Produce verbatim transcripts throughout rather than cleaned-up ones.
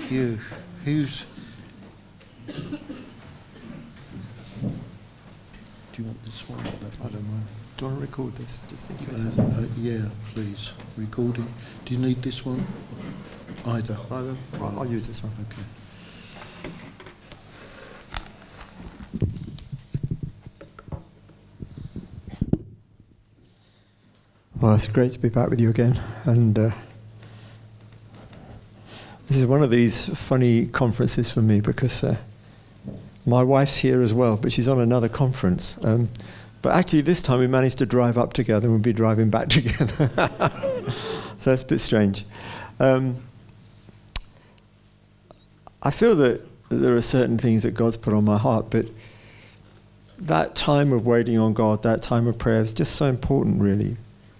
you. Who's... Do you want this one? I don't mind. Do you want to record this, just in case? Uh, uh, yeah, please. Recording. Do you need this one? Either. Either. I'll, I'll use this one. Okay. Well, it's great to be back with you again. And uh, this is one of these funny conferences for me because uh, my wife's here as well, but she's on another conference. Um, but actually, this time we managed to drive up together and we'll be driving back together. So that's a bit strange. Um, I feel that there are certain things that God's put on my heart, but that time of waiting on God, that time of prayer is just so important, really.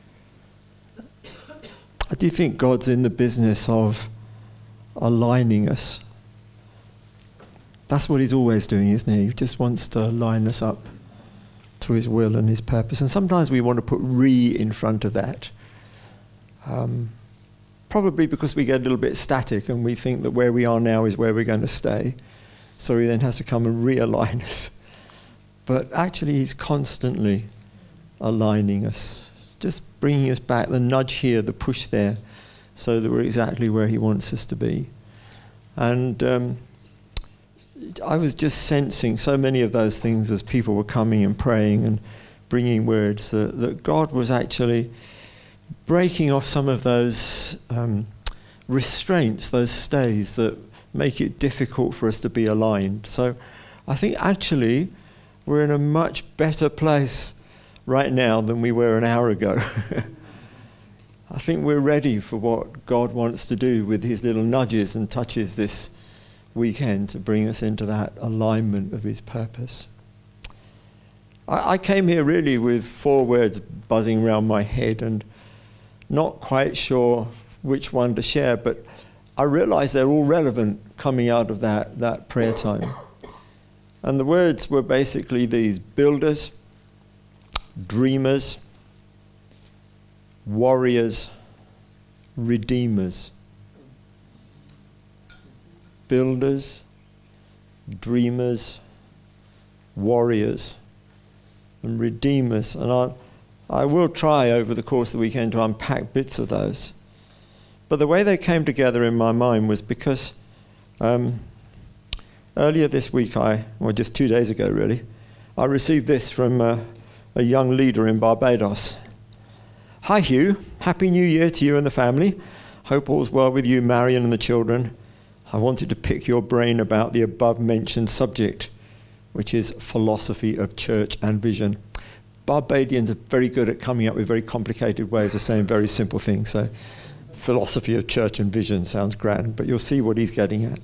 I do think God's in the business of aligning us. That's what he's always doing, isn't he? He just wants to align us up to his will and his purpose. And sometimes we want to put re in front of that. Um, probably because we get a little bit static and we think that where we are now is where we're going to stay. So he then has to come and realign us. But actually he's constantly aligning us. Just bringing us back, the nudge here, the push there, so that we're exactly where he wants us to be. And um, I was just sensing so many of those things as people were coming and praying and bringing words, uh, that God was actually breaking off some of those um, restraints, those stays that make it difficult for us to be aligned. So I think actually we're in a much better place right now than we were an hour ago. I think we're ready for what God wants to do with his little nudges and touches this weekend to bring us into that alignment of his purpose. I, I came here really with four words buzzing around my head and not quite sure which one to share, but I realized they're all relevant coming out of that, that prayer time. And the words were basically these: builders, dreamers, warriors, redeemers. Builders, dreamers, warriors, and redeemers. And I, I will try over the course of the weekend to unpack bits of those. But the way they came together in my mind was because um, earlier this week, I, well, just two days ago really, I received this from uh, a young leader in Barbados. Hi Hugh, Happy New Year to you and the family. Hope all's well with you, Marion, and the children. I wanted to pick your brain about the above mentioned subject, which is philosophy of church and vision. Barbadians are very good at coming up with very complicated ways of saying very simple things. So philosophy of church and vision sounds grand, but you'll see what he's getting at.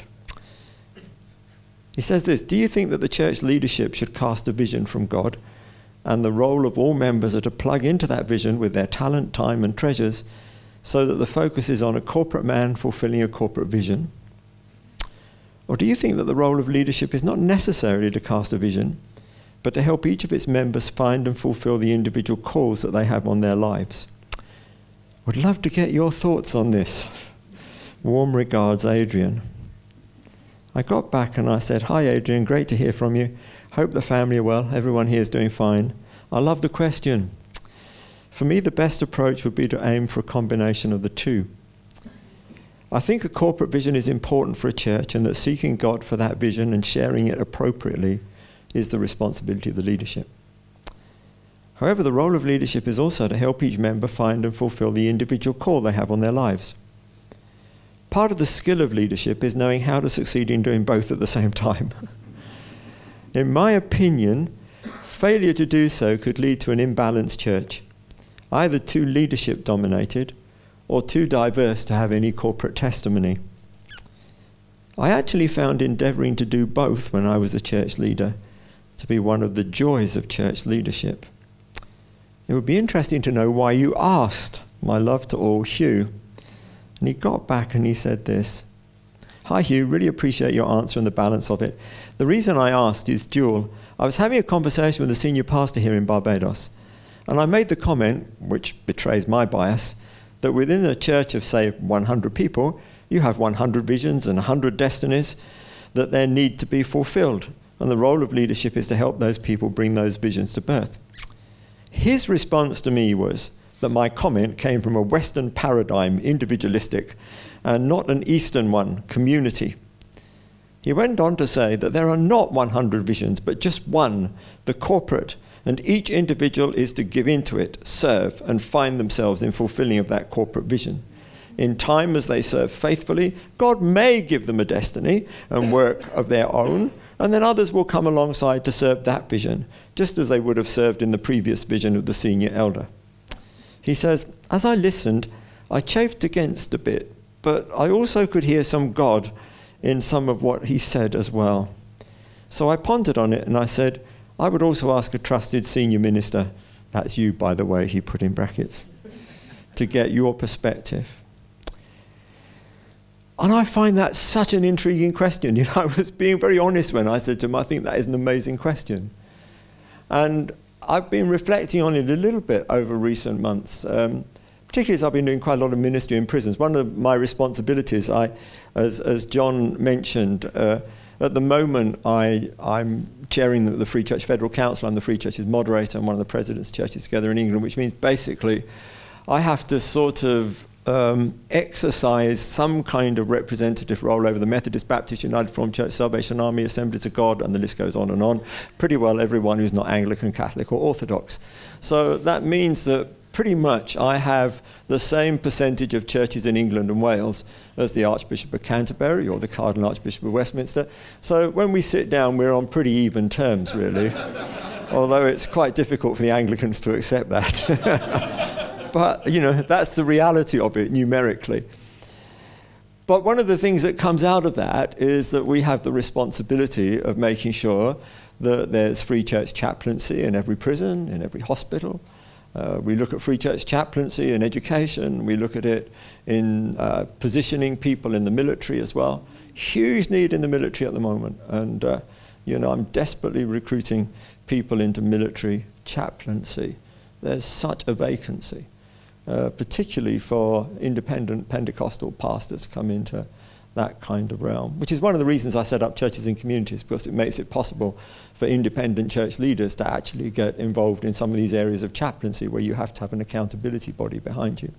He says this: do you think that the church leadership should cast a vision from God, and the role of all members are to plug into that vision with their talent, time and treasures, so that the focus is on a corporate man fulfilling a corporate vision? Or do you think that the role of leadership is not necessarily to cast a vision, but to help each of its members find and fulfill the individual calls that they have on their lives? Would love to get your thoughts on this. Warm regards, Adrian. I got back and I said, hi Adrian, great to hear from you. Hope the family are well. Everyone here is doing fine. I love the question. For me, the best approach would be to aim for a combination of the two. I think a corporate vision is important for a church, and that seeking God for that vision and sharing it appropriately is the responsibility of the leadership. However, the role of leadership is also to help each member find and fulfill the individual call they have on their lives. Part of the skill of leadership is knowing how to succeed in doing both at the same time. In my opinion, failure to do so could lead to an imbalanced church, either too leadership dominated or too diverse to have any corporate testimony. I actually found endeavouring to do both when I was a church leader to be one of the joys of church leadership. It would be interesting to know why you asked. My love to all, Hugh. And he got back and he said this: hi Hugh, really appreciate your answer and the balance of it. The reason I asked is dual. I was having a conversation with a senior pastor here in Barbados, and I made the comment, which betrays my bias, that within a church of, say, one hundred people, You have one hundred visions and one hundred destinies that then need to be fulfilled. And the role of leadership is to help those people bring those visions to birth. His response to me was that my comment came from a Western paradigm, individualistic, and not an Eastern one, community. He went on to say that there are not one hundred visions, but just one, the corporate, and each individual is to give into it, serve, and find themselves in fulfilling of that corporate vision. In time, as they serve faithfully, God may give them a destiny and work of their own, and then others will come alongside to serve that vision, just as they would have served in the previous vision of the senior elder. He says, as I listened, I chafed against a bit, but I also could hear some God in some of what he said as well. So I pondered on it and I said, I would also ask a trusted senior minister, that's you, by the way, he put in brackets, to get your perspective. And I find that such an intriguing question. You know, I was being very honest when I said to him, I think that is an amazing question. And I've been reflecting on it a little bit over recent months, um, particularly as I've been doing quite a lot of ministry in prisons. One of my responsibilities, I, as, as John mentioned, uh, at the moment I, I'm chairing the, the Free Church Federal Council. I'm the Free Church's moderator and one of the president's churches together in England, which means basically I have to sort of Um, exercise some kind of representative role over the Methodist, Baptist, United Reformed Church, Salvation Army, Assemblies of God, and the list goes on and on. Pretty well everyone who's not Anglican, Catholic, or Orthodox. So that means that pretty much I have the same percentage of churches in England and Wales as the Archbishop of Canterbury or the Cardinal Archbishop of Westminster. So when we sit down, we're on pretty even terms, really. Although it's quite difficult for the Anglicans to accept that. But, you know, that's the reality of it numerically. But one of the things that comes out of that is that we have the responsibility of making sure that there's free church chaplaincy in every prison, in every hospital. Uh, we look at free church chaplaincy in education. We look at it in uh, positioning people in the military as well. Huge need in the military at the moment. And, uh, you know, I'm desperately recruiting people into military chaplaincy. There's such a vacancy. Uh, particularly for independent Pentecostal pastors come into that kind of realm, which is one of the reasons I set up churches in communities, because it makes it possible for independent church leaders to actually get involved in some of these areas of chaplaincy where you have to have an accountability body behind you.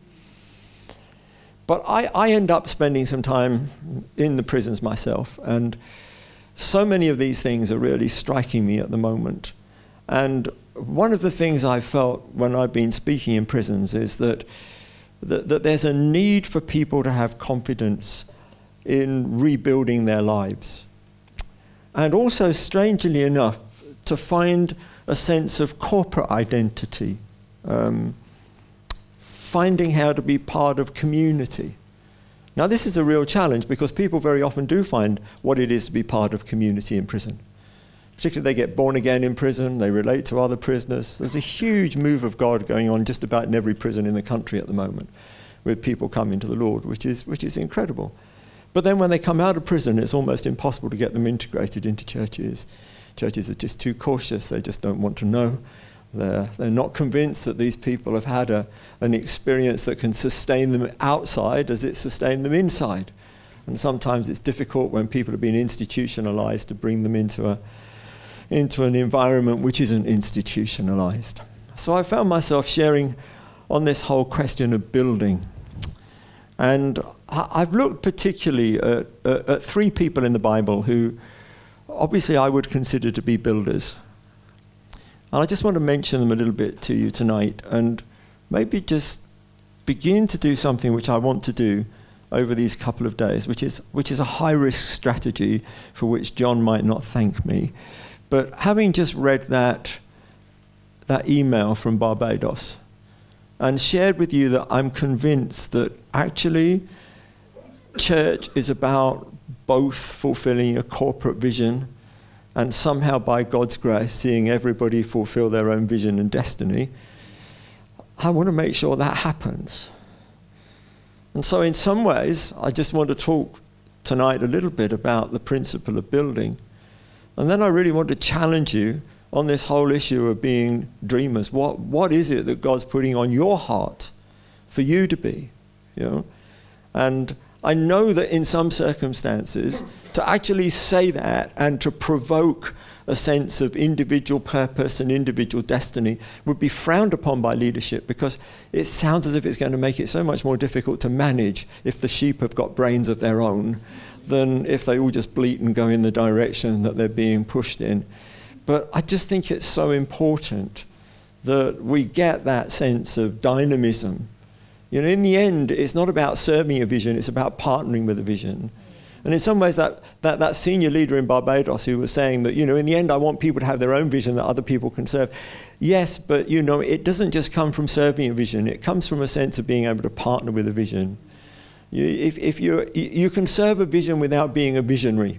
But I, I end up spending some time in the prisons myself, and so many of these things are really striking me at the moment. And one of the things I felt when I've been speaking in prisons is that, that, that there's a need for people to have confidence in rebuilding their lives. And also, strangely enough, to find a sense of corporate identity, um, finding how to be part of community. Now, this is a real challenge because people very often do find what it is to be part of community in prison. Particularly they get born again in prison, they relate to other prisoners. There's a huge move of God going on just about in every prison in the country at the moment, with people coming to the Lord, which is which is incredible. But then when they come out of prison, it's almost impossible to get them integrated into churches. Churches are just too cautious, they just don't want to know. They're, they're not convinced that these people have had a, an experience that can sustain them outside as it sustained them inside. And sometimes it's difficult when people have been institutionalized to bring them into a into an environment which isn't institutionalized. So I found myself sharing on this whole question of building. And I've looked particularly at, at, at three people in the Bible who obviously I would consider to be builders. And I just want to mention them a little bit to you tonight and maybe just begin to do something which I want to do over these couple of days, which is which is a high-risk strategy for which John might not thank me. But having just read that, that email from Barbados and shared with you that I'm convinced that actually church is about both fulfilling a corporate vision and somehow by God's grace seeing everybody fulfill their own vision and destiny, I want to make sure that happens. And so in some ways, I just want to talk tonight a little bit about the principle of building. And then I really want to challenge you on this whole issue of being dreamers. What what is it that God's putting on your heart for you to be? You know? And I know that in some circumstances, to actually say that and to provoke a sense of individual purpose and individual destiny would be frowned upon by leadership, because it sounds as if it's going to make it so much more difficult to manage if the sheep have got brains of their own than if they all just bleat and go in the direction that they're being pushed in. But I just think it's so important that we get that sense of dynamism. You know, in the end, it's not about serving a vision, it's about partnering with a vision. And in some ways, that, that, that senior leader in Barbados who was saying that, you know, in the end, I want people to have their own vision that other people can serve. Yes, but, you know, it doesn't just come from serving a vision. It comes from a sense of being able to partner with a vision. You, if, if you you can serve a vision without being a visionary.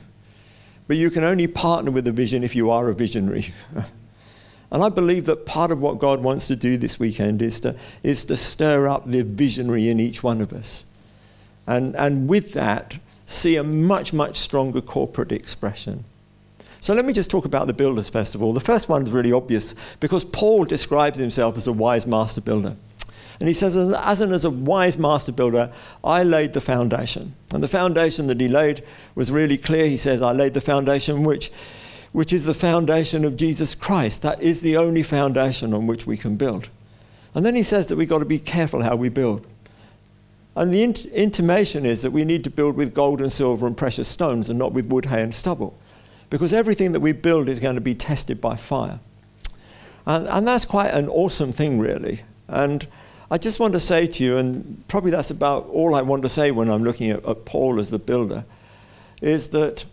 But you can only partner with a vision if you are a visionary. And I believe that part of what God wants to do this weekend is to, is to stir up the visionary in each one of us. And, and with that, see a much, much stronger corporate expression. So let me just talk about the builders first of all. The first one is really obvious because Paul describes himself as a wise master builder. And he says, as an as a wise master builder, I laid the foundation. And the foundation that he laid was really clear. He says, I laid the foundation which, which is the foundation of Jesus Christ. That is the only foundation on which we can build. And then he says that we've got to be careful how we build. And the int- intimation is that we need to build with gold and silver and precious stones and not with wood, hay and stubble. Because everything that we build is going to be tested by fire. And, and that's quite an awesome thing, really. And I just want to say to you, and probably that's about all I want to say when I'm looking at, at Paul as the builder, is that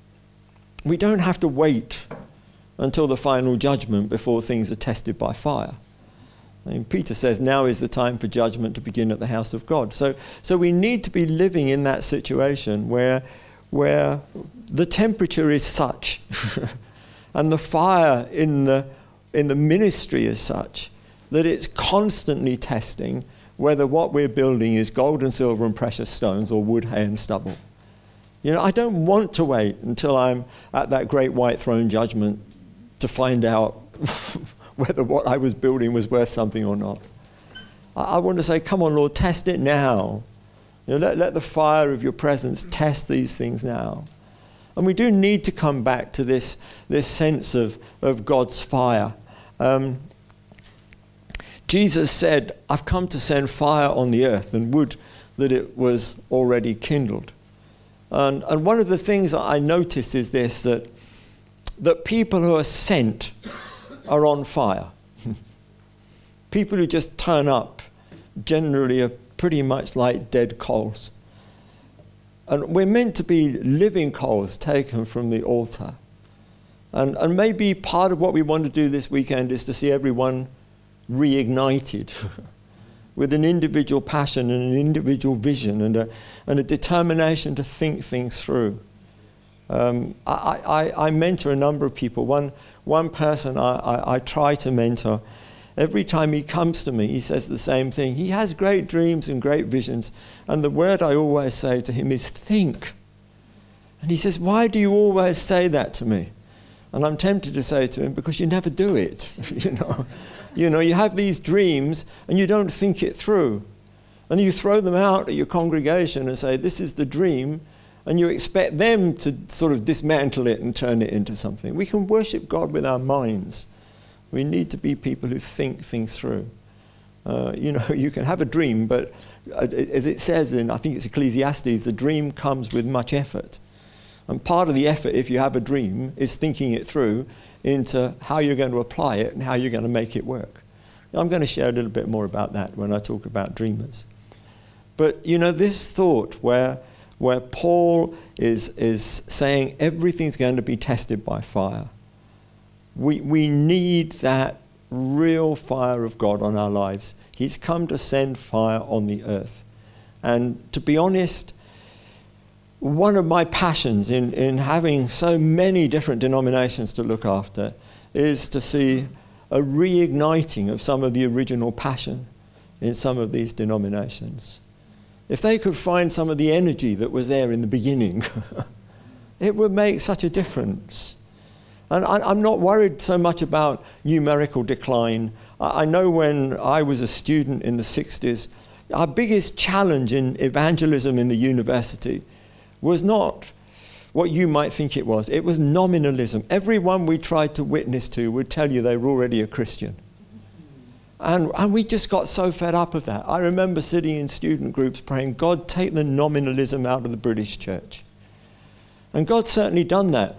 we don't have to wait until the final judgment before things are tested by fire. I mean, Peter says now is the time for judgment to begin at the house of God. So, so we need to be living in that situation where, where the temperature is such and the fire in the, in the ministry is such that it's constantly testing whether what we're building is gold and silver and precious stones or wood, hay and stubble. You know, I don't want to wait until I'm at that great white throne judgment to find out whether what I was building was worth something or not. I, I want to say, come on, Lord, test it now. You know, let, let the fire of your presence test these things now. And we do need to come back to this, this sense of, of God's fire. Um, Jesus said, I've come to send fire on the earth, and would that it was already kindled. And, and one of the things that I noticed is this, that, that people who are sent are on fire. People who just turn up generally are pretty much like dead coals. And we're meant to be living coals taken from the altar. And, and maybe part of what we want to do this weekend is to see everyone reignited with an individual passion and an individual vision and a, and a determination to think things through. Um, I, I, I mentor a number of people. One, one person I, I, I try to mentor, every time he comes to me, he says the same thing. He has great dreams and great visions. And the word I always say to him is think. And he says, why do you always say that to me? And I'm tempted to say to him, because you never do it. you know, you know, you have these dreams and you don't think it through. And you throw them out at your congregation and say, this is the dream. And you expect them to sort of dismantle it and turn it into something. We can worship God with our minds. We need to be people who think things through. Uh, you know, you can have a dream, but as it says in, I think it's Ecclesiastes, the dream comes with much effort. And part of the effort, if you have a dream, is thinking it through into how you're going to apply it and how you're going to make it work. I'm going to share a little bit more about that when I talk about dreamers. But, you know, this thought where where Paul is, is saying everything's going to be tested by fire. We, we need that real fire of God on our lives. He's come to send fire on the earth. And to be honest, one of my passions in, in having so many different denominations to look after is to see a reigniting of some of the original passion in some of these denominations. If they could find some of the energy that was there in the beginning, it would make such a difference. And I, I'm not worried so much about numerical decline. I, I know when I was a student in the sixties, Our biggest challenge in evangelism in the university was not what you might think it was. It was nominalism. Everyone we tried to witness to would tell you they were already a Christian. And, and we just got so fed up of that. I remember sitting in student groups praying, God, take the nominalism out of the British church. And God's certainly done that.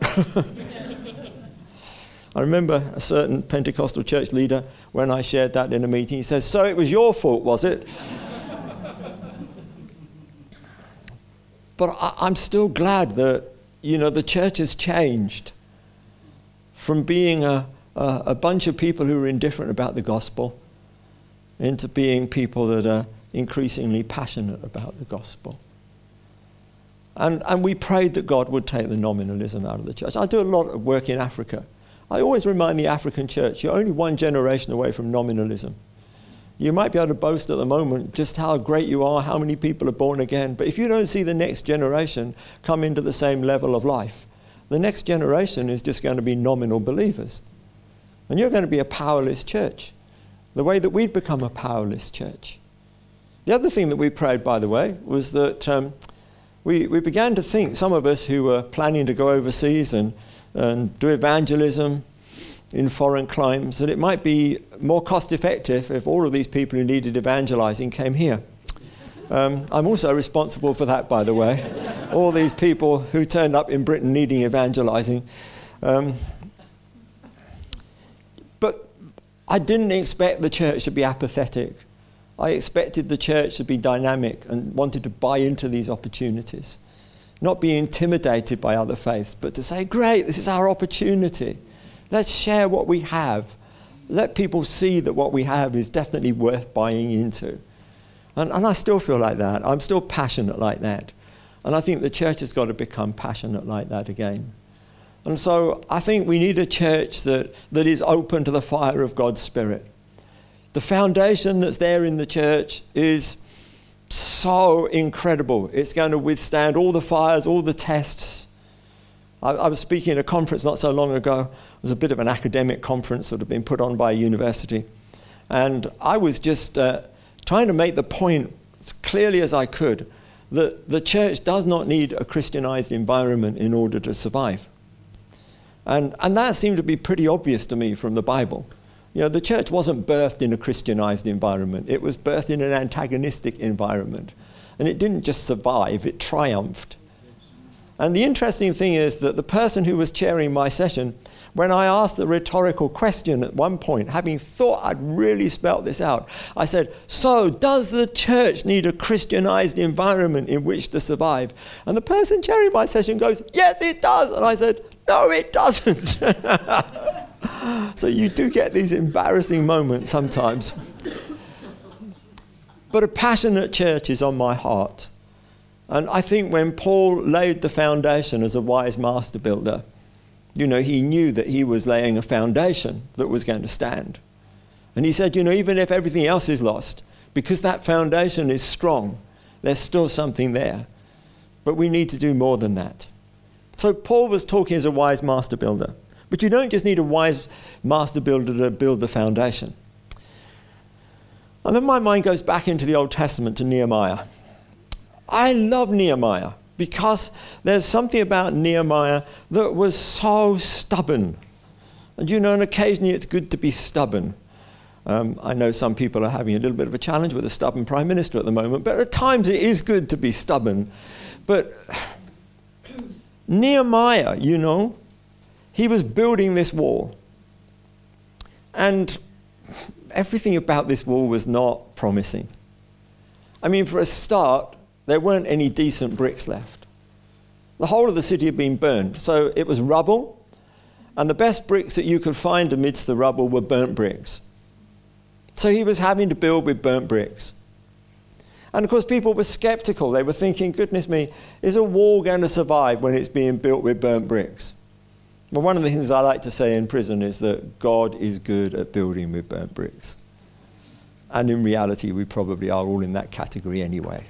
I remember a certain Pentecostal church leader, when I shared that in a meeting, he says, so it was your fault, was it? But I, I'm still glad that, you know, the church has changed from being a, a, a bunch of people who are indifferent about the gospel into being people that are increasingly passionate about the gospel. And, and we prayed that God would take the nominalism out of the church. I do a lot of work in Africa. I always remind the African church, you're only one generation away from nominalism. You might be able to boast at the moment just how great you are, how many people are born again, but if you don't see the next generation come into the same level of life, the next generation is just going to be nominal believers. And you're going to be a powerless church, the way that we'd become a powerless church. The other thing that we prayed, by the way, was that um, we, we began to think, some of us who were planning to go overseas and, and do evangelism in foreign climes, that it might be more cost effective if all of these people who needed evangelizing came here. Um, I'm also responsible for that, by the way. All these people who turned up in Britain needing evangelizing. Um, but I didn't expect the church to be apathetic. I expected the church to be dynamic and wanted to buy into these opportunities. Not be intimidated by other faiths, but to say, great, this is our opportunity. Let's share what we have. Let people see that what we have is definitely worth buying into. And, and I still feel like that. I'm still passionate like that. And I think the church has got to become passionate like that again. And so I think we need a church that, that is open to the fire of God's Spirit. The foundation that's there in the church is so incredible. It's going to withstand all the fires, all the tests. I, I was speaking at a conference not so long ago. It was a bit of an academic conference that had been put on by a university. And I was just uh, trying to make the point as clearly as I could that the church does not need a Christianized environment in order to survive. And, and that seemed to be pretty obvious to me from the Bible. You know, the church wasn't birthed in a Christianized environment. It was birthed in an antagonistic environment. And it didn't just survive, it triumphed. And the interesting thing is that the person who was chairing my session, when I asked the rhetorical question at one point, having thought I'd really spelt this out, I said, so does the church need a Christianized environment in which to survive? And the person chairing my session goes, yes, it does. And I said, no, it doesn't. So you do get these embarrassing moments sometimes. But a passionate church is on my heart. And I think when Paul laid the foundation as a wise master builder, you know, he knew that he was laying a foundation that was going to stand. And he said, you know, even if everything else is lost, because that foundation is strong, there's still something there. But we need to do more than that. So Paul was talking as a wise master builder. But you don't just need a wise master builder to build the foundation. And then my mind goes back into the Old Testament to Nehemiah. I love Nehemiah because there's something about Nehemiah that was so stubborn. And you know, and occasionally it's good to be stubborn. Um, I know some people are having a little bit of a challenge with a stubborn prime minister at the moment, but at times it is good to be stubborn. But Nehemiah, you know, he was building this wall. And everything about this wall was not promising. I mean, for a start, there weren't any decent bricks left. The whole of the city had been burned. So it was rubble, and the best bricks that you could find amidst the rubble were burnt bricks. So he was having to build with burnt bricks. And of course, people were skeptical. They were thinking, goodness me, is a wall going to survive when it's being built with burnt bricks? Well, one of the things I like to say in prison is that God is good at building with burnt bricks. And in reality, we probably are all in that category anyway.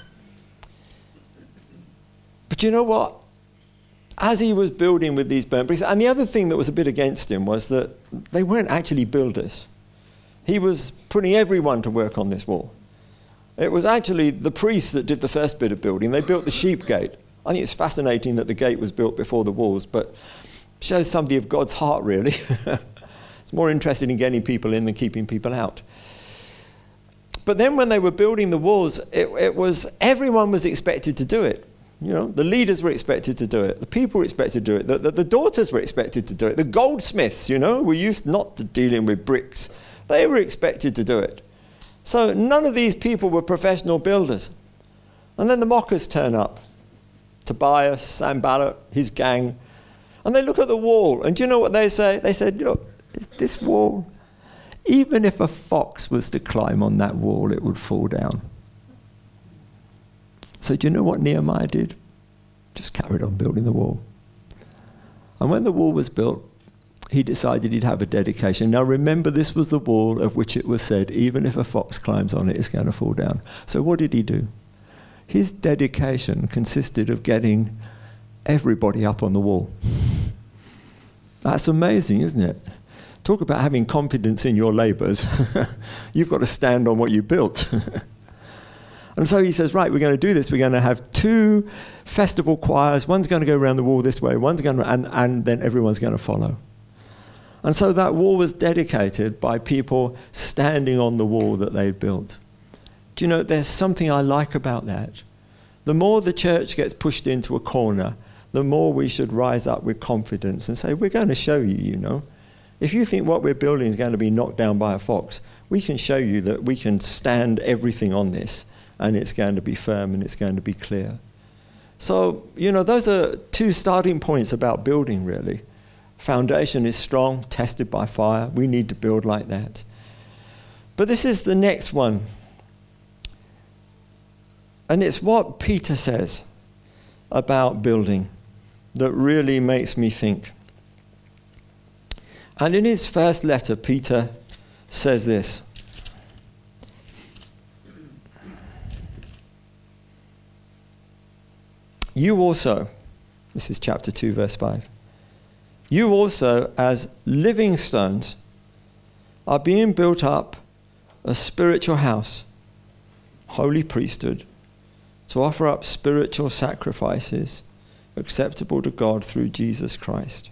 But you know what? As he was building with these burnt bricks, and the other thing that was a bit against him was that they weren't actually builders. He was putting everyone to work on this wall. It was actually the priests that did the first bit of building. They built the sheep gate. I think it's fascinating that the gate was built before the walls, but shows something of God's heart, really. It's more interested in getting people in than keeping people out. But then when they were building the walls, it, it was everyone was expected to do it. You know, the leaders were expected to do it. The people were expected to do it. The, the, the daughters were expected to do it. The goldsmiths, you know, were used not to dealing with bricks. They were expected to do it. So none of these people were professional builders. And then the mockers turn up. Tobias, Sanballat, his gang. And they look at the wall. And do you know what they say? They said, look, this wall, even if a fox was to climb on that wall, it would fall down. So do you know what Nehemiah did? Just carried on building the wall. And when the wall was built, he decided he'd have a dedication. Now remember, this was the wall of which it was said, even if a fox climbs on it, it's going to fall down. So what did he do? His dedication consisted of getting everybody up on the wall. That's amazing, isn't it? Talk about having confidence in your labours. You've got to stand on what you built. And so he says, right, we're going to do this. We're going to have two festival choirs. One's going to go around the wall this way, one's going to, and, and then everyone's going to follow. And so that wall was dedicated by people standing on the wall that they'd built. Do you know, there's something I like about that. The more the church gets pushed into a corner, the more we should rise up with confidence and say, we're going to show you, you know. If you think what we're building is going to be knocked down by a fox, we can show you that we can stand everything on this, and it's going to be firm and it's going to be clear. So, you know, those are two starting points about building, really. Foundation is strong, tested by fire. We need to build like that. But this is the next one. And it's what Peter says about building that really makes me think. And in his first letter, Peter says this. You also, this is chapter two, verse five. You also, as living stones, are being built up a spiritual house, holy priesthood, to offer up spiritual sacrifices acceptable to God through Jesus Christ.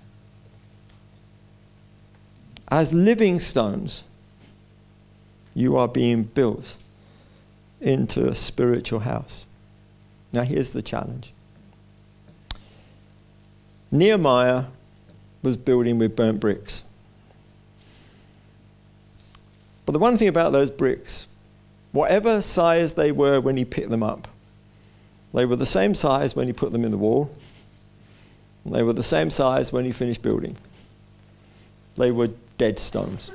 As living stones, you are being built into a spiritual house. Now here's the challenge. Nehemiah was building with burnt bricks. But the one thing about those bricks, whatever size they were when he picked them up, they were the same size when he put them in the wall. And they were the same size when he finished building. They were dead stones.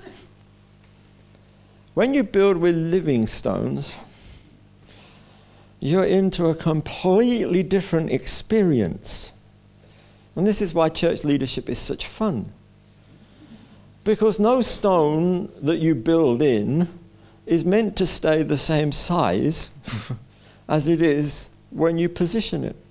When you build with living stones, you're into a completely different experience. And this is why church leadership is such fun. Because no stone that you build in is meant to stay the same size as it is when you position it.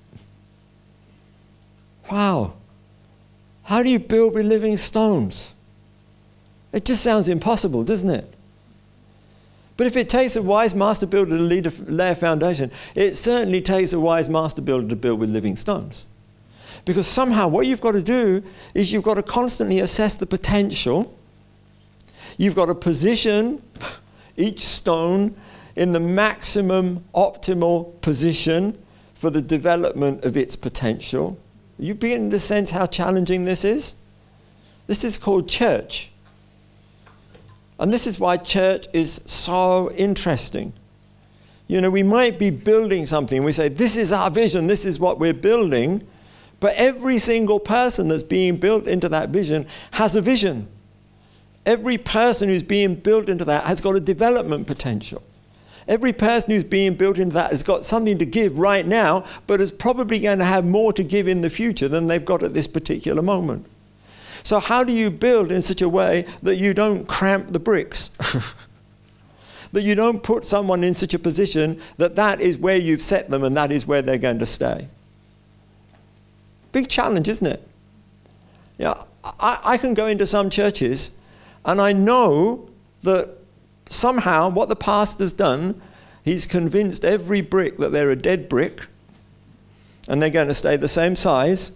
Wow. How do you build with living stones? It just sounds impossible, doesn't it? But if it takes a wise master builder to lead a, lay a foundation, it certainly takes a wise master builder to build with living stones. Because somehow what you've got to do is you've got to constantly assess the potential. You've got to position each stone in the maximum optimal position for the development of its potential. You begin to sense how challenging this is? This is called church. And this is why church is so interesting. You know, we might be building something. We say, this is our vision. This is what we're building. But every single person that's being built into that vision has a vision. Every person who's being built into that has got a development potential. Every person who's being built into that has got something to give right now, but is probably going to have more to give in the future than they've got at this particular moment. So how do you build in such a way that you don't cramp the bricks? That you don't put someone in such a position that that is where you've set them and that is where they're going to stay? Big challenge, isn't it? Yeah, I, I can go into some churches and I know that somehow what the pastor's done He's convinced every brick that they're a dead brick and they're going to stay the same size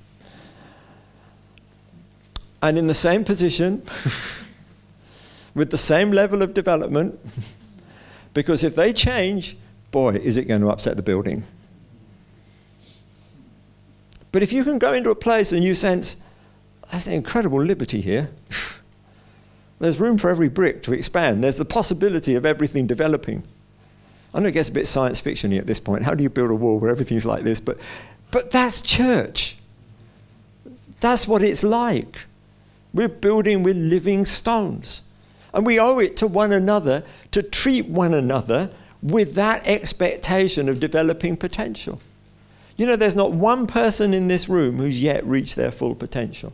and in the same position with the same level of development, because if they change, boy, is it going to upset the building. But if you can go into a place and you sense, there's an incredible liberty here. There's room for every brick to expand. There's the possibility of everything developing. I know it gets a bit science fiction-y at this point. How do you build a wall where everything's like this? But, but that's church. That's what it's like. We're building with living stones. And we owe it to one another to treat one another with that expectation of developing potential. You know, there's not one person in this room who's yet reached their full potential.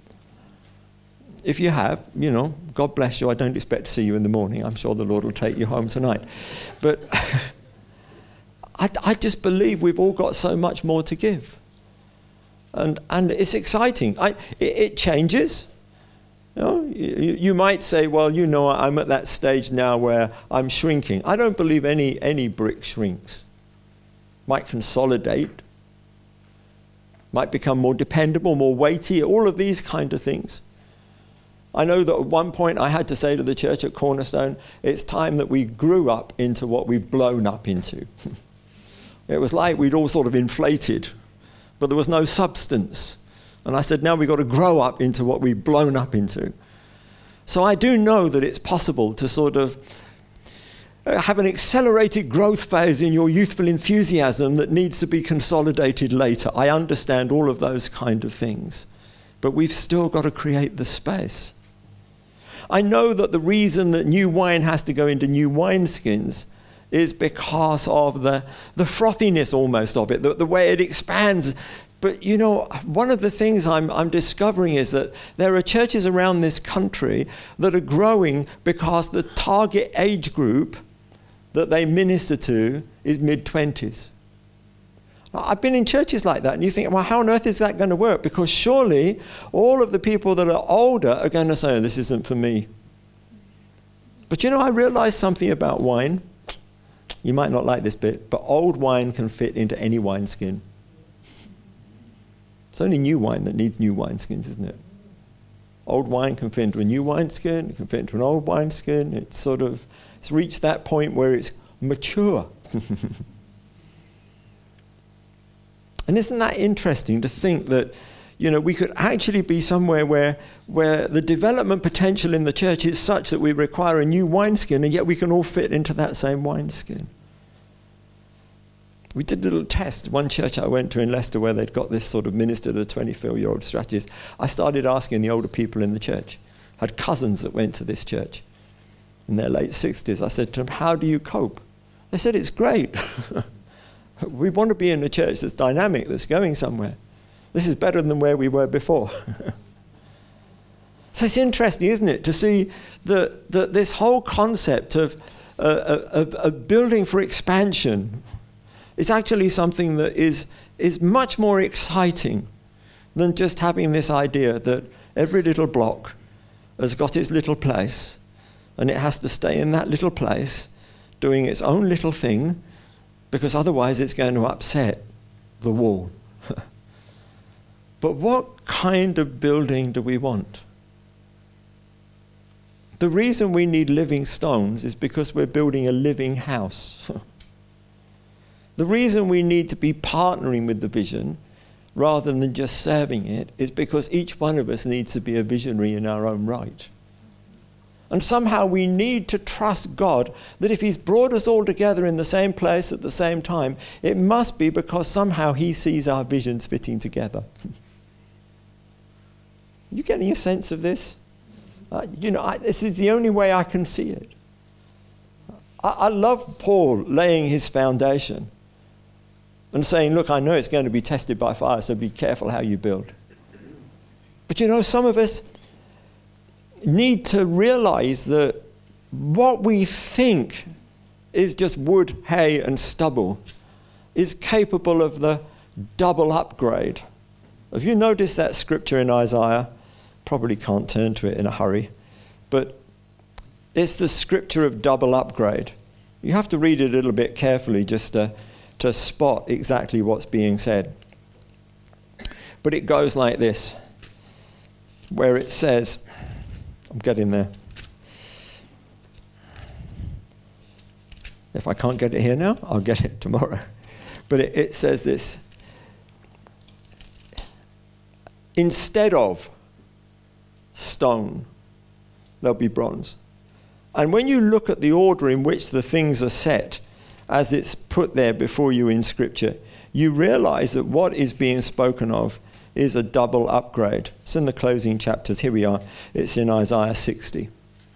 If you have, you know, God bless you. I don't expect to see you in the morning. I'm sure the Lord will take you home tonight. But I, I just believe we've all got so much more to give. And and it's exciting. I, it, it changes. You know, you, you might say, well, you know, I'm at that stage now where I'm shrinking. I don't believe any, any brick shrinks. Might consolidate. Might become more dependable, more weighty, all of these kind of things. I know that at one point I had to say to the church at Cornerstone, it's time that we grew up into what we've blown up into. It was like we'd all sort of inflated, but there was no substance. And I said, now we've got to grow up into what we've blown up into. So I do know that it's possible to sort of have an accelerated growth phase in your youthful enthusiasm that needs to be consolidated later. I understand all of those kind of things. But we've still got to create the space. I know that the reason that new wine has to go into new wineskins is because of the, the frothiness almost of it, the, the way it expands. But, you know, one of the things I'm, I'm discovering is that there are churches around this country that are growing because the target age group that they minister to is mid-twenties. I've been in churches like that, and you think, well, how on earth is that going to work? Because surely all of the people that are older are going to say, oh, this isn't for me. But, you know, I realized something about wine. You might not like this bit, but old wine can fit into any wineskin. It's only new wine that needs new wineskins, isn't it? Old wine can fit into a new wineskin, it can fit into an old wineskin. It's sort of, it's reached that point where it's mature. And isn't that interesting to think that, you know, we could actually be somewhere where, where the development potential in the church is such that we require a new wineskin, and yet we can all fit into that same wineskin. We did a little test. One church I went to in Leicester where they'd got this sort of minister to the twenty-four-year-old strategist. I started asking the older people in the church. I had cousins that went to this church in their late sixties. I said to them, how do you cope? They said, it's great. We want to be in a church that's dynamic, that's going somewhere. This is better than where we were before. So it's interesting, isn't it, to see that this whole concept of, uh, of, of building for expansion is actually something that is, is much more exciting than just having this idea that every little block has got its little place and it has to stay in that little place doing its own little thing, because otherwise it's going to upset the wall. But what kind of building do we want? The reason we need living stones is because we're building a living house. The reason we need to be partnering with the vision rather than just serving it is because each one of us needs to be a visionary in our own right. And somehow we need to trust God that if he's brought us all together in the same place at the same time, it must be because somehow he sees our visions fitting together. You getting a sense of this? Uh, you know, I, this is the only way I can see it. I, I love Paul laying his foundation and saying, look, I know it's going to be tested by fire, so be careful how you build. But you know, some of us need to realize that what we think is just wood, hay, and stubble is capable of the double upgrade. Have you noticed that scripture in Isaiah? Probably can't turn to it in a hurry, but it's the scripture of double upgrade. You have to read it a little bit carefully just to, to spot exactly what's being said. But it goes like this, where it says, I'm getting there. If I can't get it here now, I'll get it tomorrow. But it, it says this. Instead of stone, there'll be bronze. And when you look at the order in which the things are set, as it's put there before you in Scripture, you realize that what is being spoken of is a double upgrade. It's in the closing chapters. Here we are. It's in Isaiah sixty.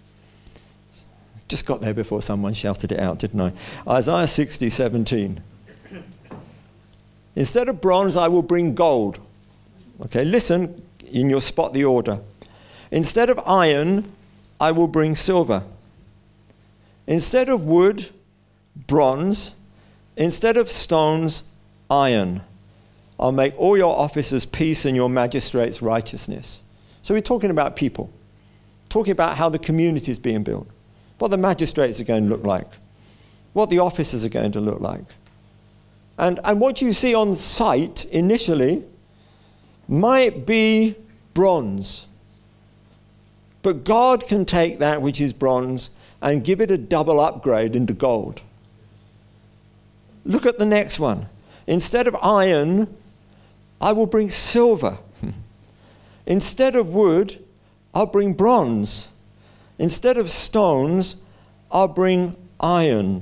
Just got there before someone shouted it out, didn't I? Isaiah sixty, seventeen. Instead of bronze, I will bring gold. Okay, listen, and you'll spot the order. Instead of iron, I will bring silver. Instead of wood, bronze. Instead of stones, iron. I'll make all your officers peace and your magistrates righteousness. So we're talking about people. Talking about how the community is being built. What the magistrates are going to look like. What the officers are going to look like. And, and what you see on site initially might be bronze. But God can take that which is bronze and give it a double upgrade into gold. Look at the next one. Instead of iron, I will bring silver. Instead of wood, I'll bring bronze. Instead of stones, I'll bring iron.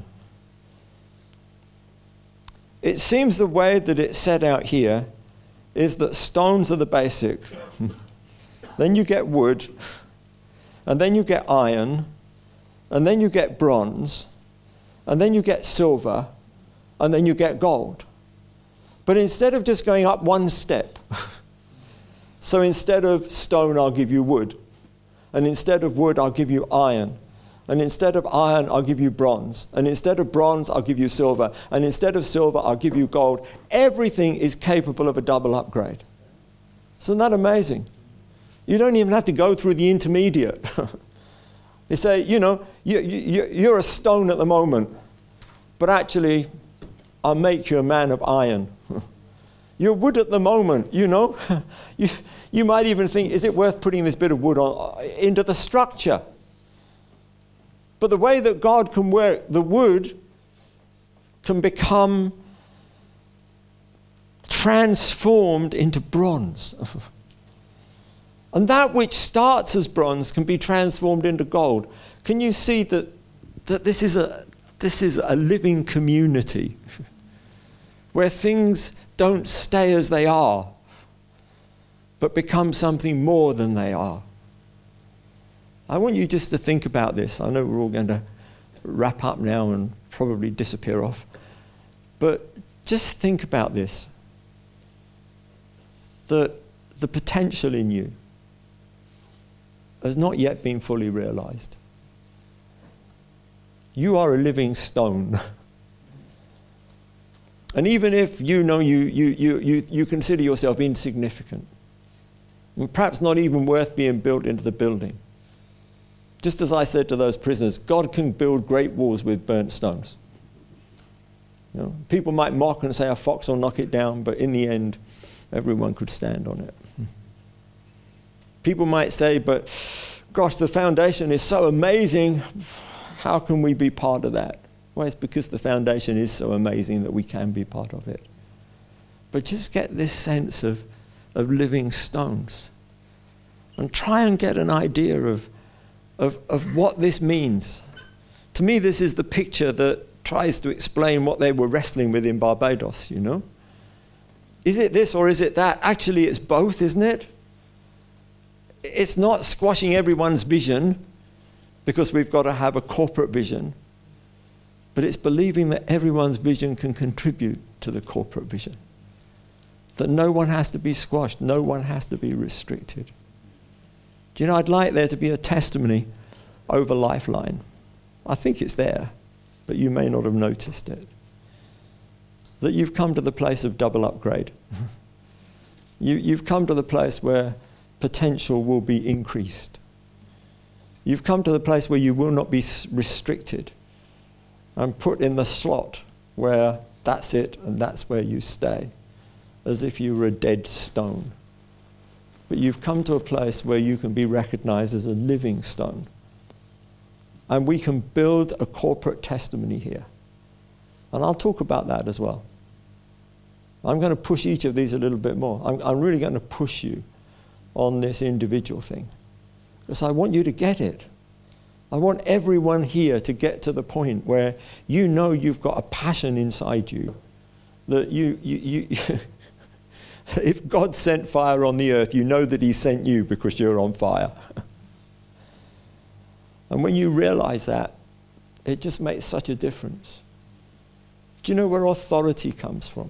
It seems the way that it's set out here is that stones are the basic. Then you get wood, and then you get iron, and then you get bronze, and then you get silver, and then you get gold. But instead of just going up one step, so instead of stone, I'll give you wood. And instead of wood, I'll give you iron. And instead of iron, I'll give you bronze. And instead of bronze, I'll give you silver. And instead of silver, I'll give you gold. Everything is capable of a double upgrade. Isn't that amazing? You don't even have to go through the intermediate. You say, you know, you, you, you're a stone at the moment, but actually, I'll make you a man of iron. You're wood at the moment, you know. you, you might even think, is it worth putting this bit of wood on, into the structure? But the way that God can work, the wood can become transformed into bronze. And that which starts as bronze can be transformed into gold. Can you see that, that this is a, this is a living community where things don't stay as they are, but become something more than they are? I want you just to think about this. I know we're all going to wrap up now and probably disappear off. But just think about this. That the potential in you has not yet been fully realized. You are a living stone. And even if you know you, you, you, you, you consider yourself insignificant, and perhaps not even worth being built into the building, just as I said to those prisoners, God can build great walls with burnt stones. You know, people might mock and say a fox will knock it down, but in the end, everyone could stand on it. People might say, but gosh, the foundation is so amazing. How can we be part of that? Well, it's because the foundation is so amazing that we can be part of it. But just get this sense of, of living stones and try and get an idea of, of, of what this means. To me, this is the picture that tries to explain what they were wrestling with in Barbados, you know? Is it this or is it that? Actually, it's both, isn't it? It's not squashing everyone's vision because we've got to have a corporate vision, but it's believing that everyone's vision can contribute to the corporate vision. That no one has to be squashed, no one has to be restricted. Do you know, I'd like there to be a testimony over Lifeline. I think it's there, but you may not have noticed it. That you've come to the place of double upgrade. you, you've come to the place where potential will be increased. You've come to the place where you will not be restricted. and put in the slot where that's it and that's where you stay, as if you were a dead stone. But you've come to a place where you can be recognized as a living stone. And we can build a corporate testimony here. And I'll talk about that as well. I'm going to push each of these a little bit more. I'm, I'm really going to push you on this individual thing, because I want you to get it. I want everyone here to get to the point where you know you've got a passion inside you, that you, you, you if God sent fire on the earth, you know that he sent you because you're on fire. And when you realize that, it just makes such a difference. Do you know where authority comes from?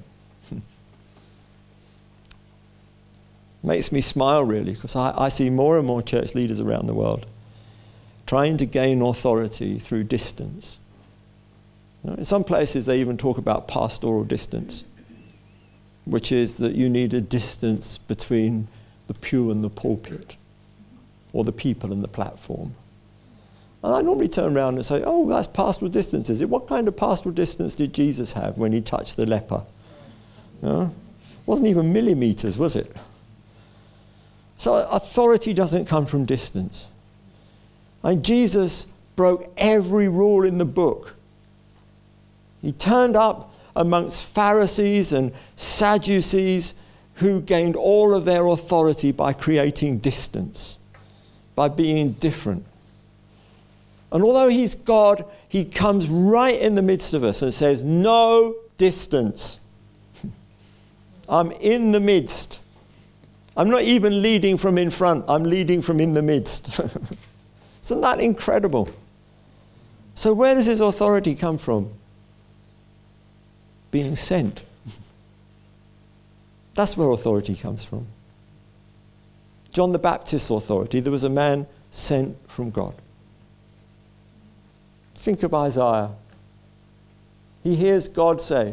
Makes me smile, really, because I, I see more and more church leaders around the world trying to gain authority through distance. You know, in some places they even talk about pastoral distance, which is that you need a distance between the pew and the pulpit, or the people and the platform. And I normally turn around and say, oh, that's pastoral distance, is it? What kind of pastoral distance did Jesus have when he touched the leper? You know? It wasn't even millimeters, was it? So authority doesn't come from distance. And Jesus broke every rule in the book. He turned up amongst Pharisees and Sadducees who gained all of their authority by creating distance, by being different. And although he's God, he comes right in the midst of us and says, no distance. I'm in the midst. I'm not even leading from in front. I'm leading from in the midst. Isn't that incredible? So where does his authority come from? Being sent. That's where authority comes from. John the Baptist's authority, there was a man sent from God. Think of Isaiah. He hears God say,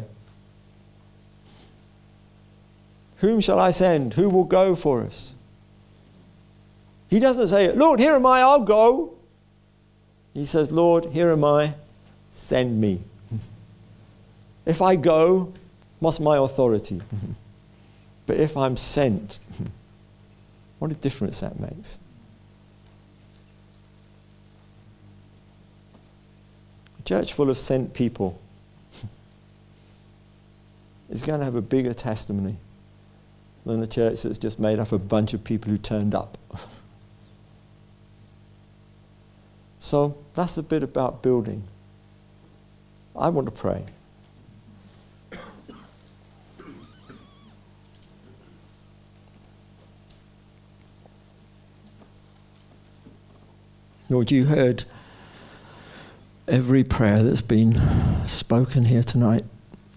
whom shall I send? Who will go for us? He doesn't say, Lord, here am I, I'll go. He says, Lord, here am I, send me. If I go, what's my authority? But if I'm sent, what a difference that makes. A church full of sent people is going to have a bigger testimony than a church that's just made up of a bunch of people who turned up. So that's a bit about building. I want to pray. Lord, you heard every prayer that's been spoken here tonight.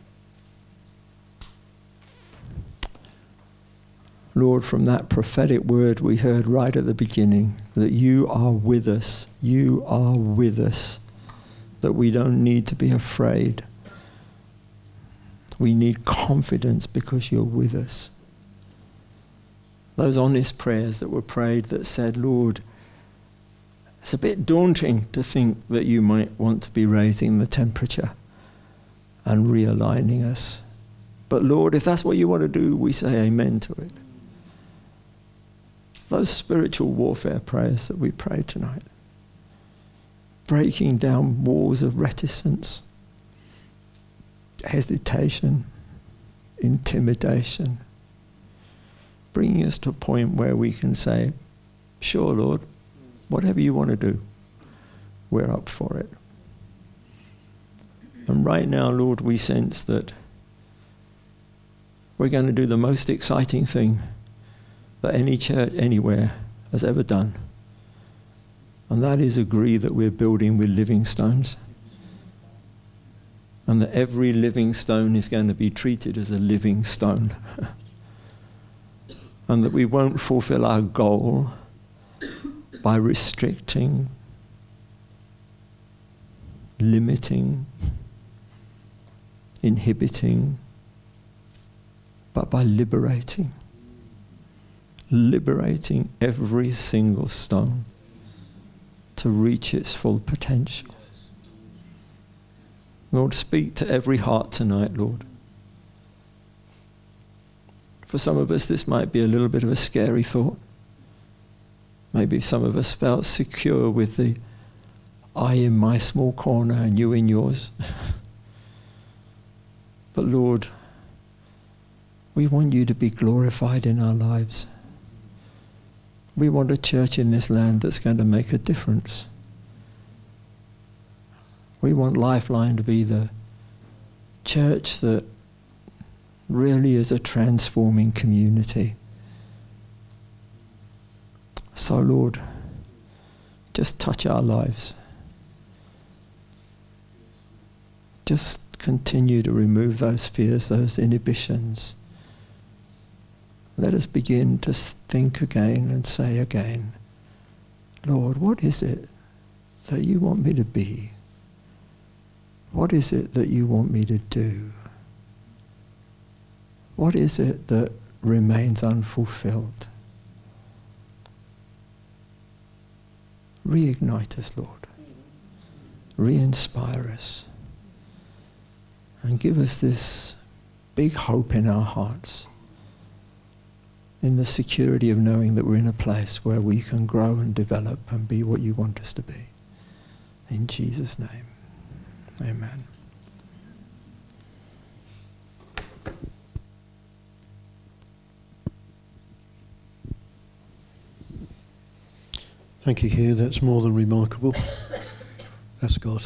Lord, from that prophetic word we heard right at the beginning, that you are with us, you are with us, that we don't need to be afraid. We need confidence because you're with us. Those honest prayers that were prayed that said, Lord, it's a bit daunting to think that you might want to be raising the temperature and realigning us. But Lord, if that's what you want to do, we say amen to it. Those spiritual warfare prayers that we prayed tonight, breaking down walls of reticence, hesitation, intimidation, bringing us to a point where we can say, sure, Lord, whatever you want to do, we're up for it. And right now, Lord, we sense that we're going to do the most exciting thing that any church anywhere has ever done. And that is agree that we're building with living stones. And that every living stone is going to be treated as a living stone. And that we won't fulfill our goal by restricting, limiting, inhibiting, but by liberating. Liberating every single stone to reach its full potential. Lord, speak to every heart tonight, Lord. For some of us, this might be a little bit of a scary thought. Maybe some of us felt secure with the I in my small corner and you in yours. But Lord, we want you to be glorified in our lives. We want a church in this land that's going to make a difference. We want Lifeline to be the church that really is a transforming community. So Lord, just touch our lives. Just continue to remove those fears, those inhibitions. Let us begin to think again and say again, Lord, what is it that you want me to be? What is it that you want me to do? What is it that remains unfulfilled? Reignite us, Lord. Re-inspire us. And give us this big hope in our hearts, in the security of knowing that we're in a place where we can grow and develop and be what you want us to be. In Jesus' name, amen. Thank you, Hugh. That's more than remarkable. That's God.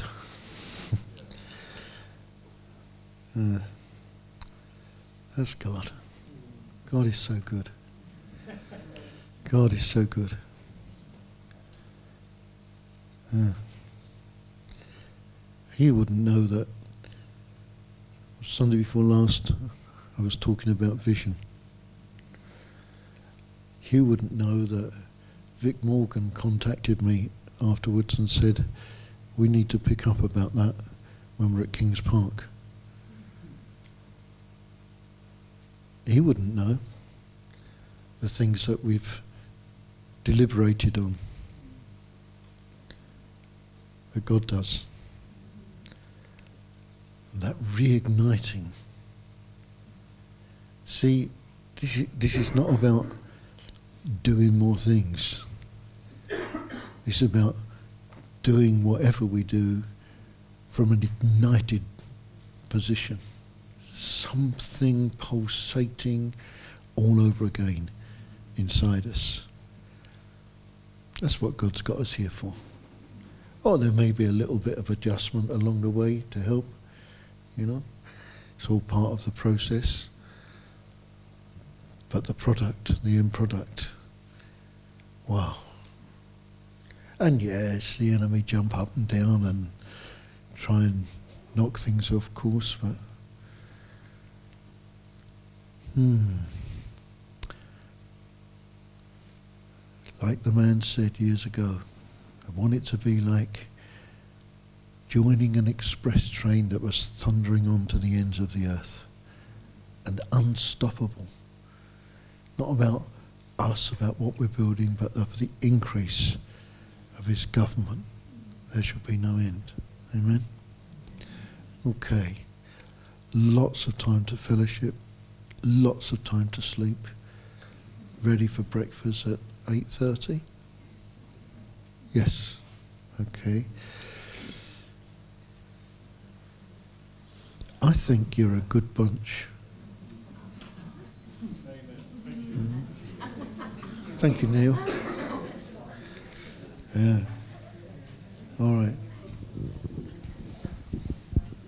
uh, that's God. God is so good. God is so good. Uh, he wouldn't know that Sunday before last I was talking about vision. Hugh wouldn't know that Vic Morgan contacted me afterwards and said, we need to pick up about that when we're at Kings Park. He wouldn't know the things that we've deliberated on. But God does. That reigniting. See, this is, this is not about doing more things. It's about doing whatever we do from an ignited position. Something pulsating all over again inside us. That's what God's got us here for. Oh, there may be a little bit of adjustment along the way to help, you know. It's all part of the process. But the product, the end product, wow. And yes, the enemy jump up and down and try and knock things off course, but hmm. Like the man said years ago, I want it to be like joining an express train that was thundering on to the ends of the earth and unstoppable. Not about us, about what we're building, but of the increase of his government. There shall be no end. Amen? Okay. Lots of time to fellowship. Lots of time to sleep. Ready for breakfast at eight thirty? Yes. Okay. I think you're a good bunch. Mm. Thank you, Neil. Yeah. All right.